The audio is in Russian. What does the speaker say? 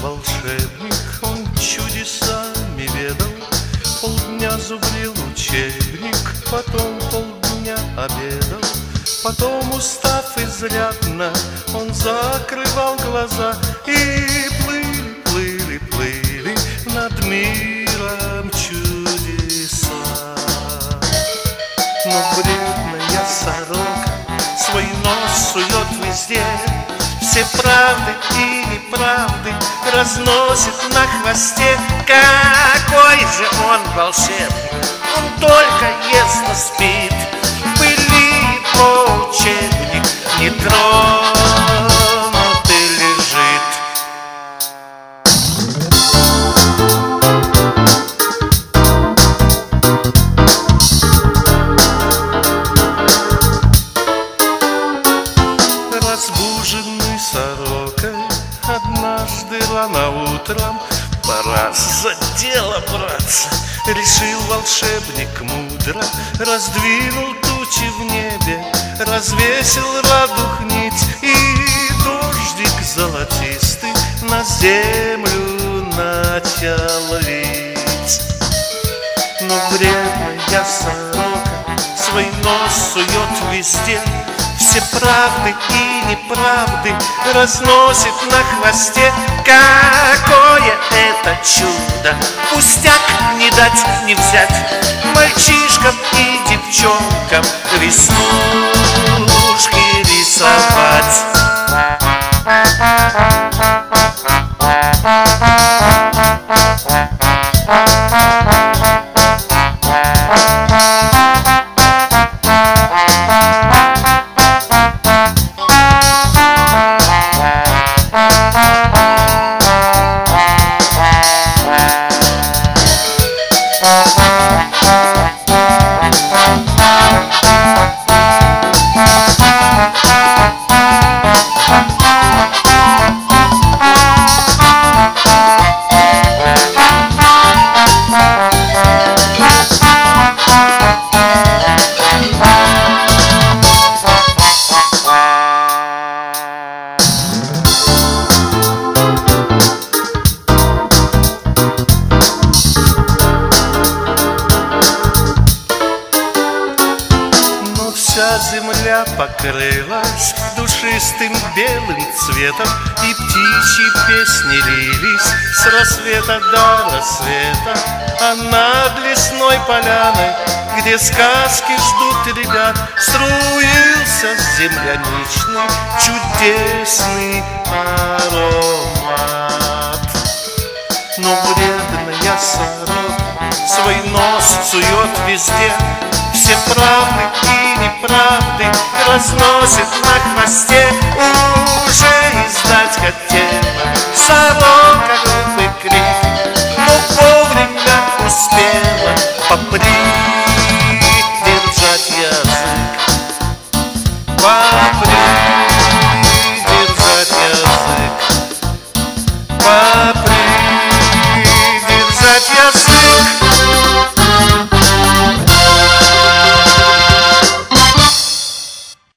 волшебник, он чудесами ведал. Полдня зубрил учебник, потом полдня обедал. Потом, устав изрядно, он закрывал глаза. И плыли, плыли, плыли над миром чудеса. Но вредная сорока свой нос сует везде, все правды и неправды разносит на хвосте. Какой же он волшебник, он только ясно спит, пылит по учебник, нетронутый лежит. Разбуженный сорокой однажды рано утром, пора за дело браться, решил волшебник мудро. Раздвинул тучи в небе, развесил радуг нить, и дождик золотистый на землю начал лить. Но вредная сорока свой нос сует везде, все правды и неправды разносит на хвосте. Какое это чудо, пустяк не дать не взять, мальчишкам и девчонкам веснушки рисовать. Вся земля покрылась душистым белым цветом, и птичьи песни лились с рассвета до рассвета. А над лесной поляной, где сказки ждут ребят, струился земляничный чудесный аромат. Но вредная сорока свой нос сует везде, все правды и неправды разносит на хвосте. Уже издать хотела сорока глупый крик, но вовремя успела попридержать язык, попридержать язык, попридержать язык.